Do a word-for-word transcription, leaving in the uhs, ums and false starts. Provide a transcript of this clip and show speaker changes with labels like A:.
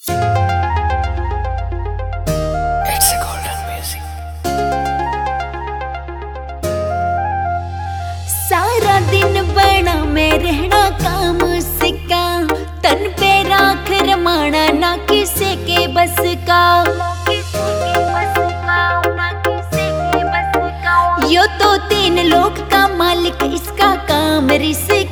A: It's a golden music.
B: सारा दिन बना में रहना काम सिक्का, तन पे राख रमाना ना किसी के बस का। यो तो तीन लोग का मालिक, इसका काम रिस्क